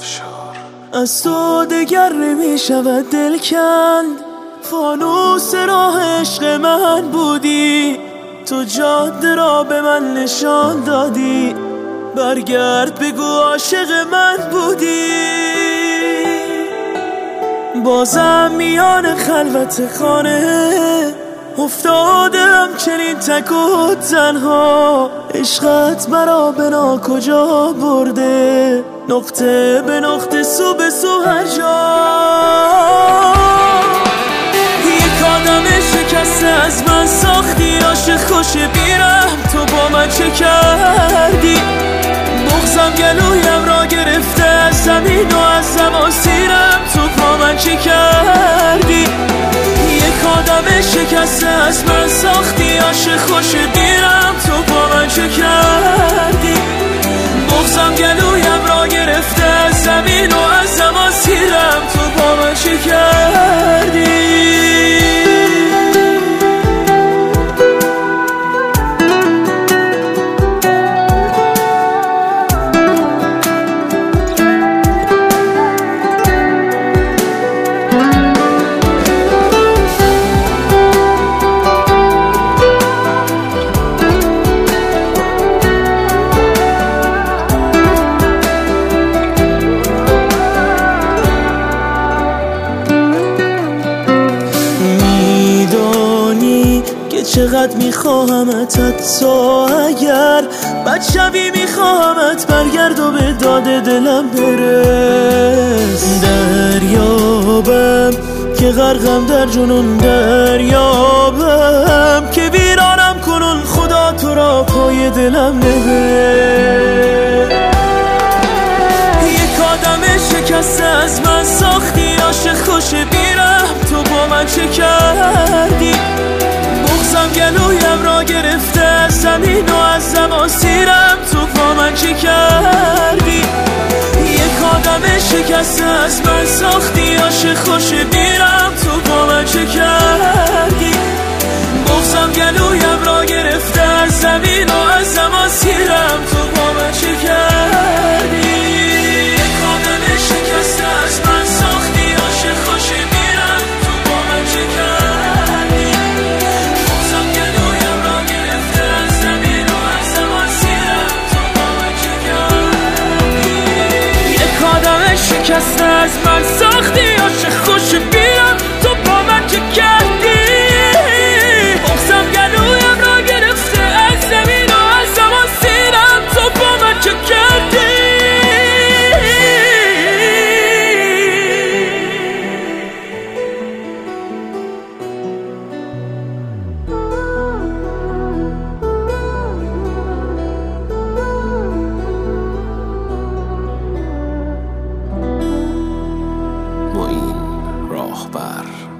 از تو دگر نمیشود دل کند، فانوس راه عشق من بودی، تو جاده را به من نشان دادی، برگرد بگو عاشق من بودی. بازم میان خلوت خانه افتادم چنین تک و تنها، عشقت مرا به ناکجا برده، نقطه به نقطه سو به سو هر جا. یک آدم شکسته از من ساختی، عاشق خوش بیرم تو با من چه کردی؟ بغضم گلویم را گرفته از زمین و از زماسیرم تو با من چه کردی؟ یک آدم شکسته از من ساختی، عاشق خوش بیرم تو با من چه کردی؟ بغضم گلویم را گرفته از زمین و از زماسیرم تو با من چه کردی؟ چقدر میخواهمت، حتی اگر بد شوی میخواهمت برگرد و به داد دلم برس. دریابم که غرقم در جنون، دریابم که ویرانم کنون، خدا تو را پای دلم نبر. یک آدم شکسته از من ساختی، عاشق خوش بیرم تو با من چه کردی؟ بغضم گلویم را گرفته از زمین و از زماسیرم تو با من چه کردی؟ یک آدم شکسته از من ساختی، عاشق خوش بیرم تو با من چه کردی؟ بغضم گلویم را گرفته از زمین و از زماسیرم تو با من چه کردی؟ یک آدم شکسته از من ساختی، عاشق خوش بیرم تو با من چه کردی؟ بغضم گلویم را گرفته از زمین و از زماسیرم تو با من چه کردی؟ یک آدم شکسته از من ساختی، عاشق خوش بیرم تو با من چه کردی؟ بغضم گلویم را گرفته از زمین و از زماسیرم تو با من چه کردی؟ ما این راهبر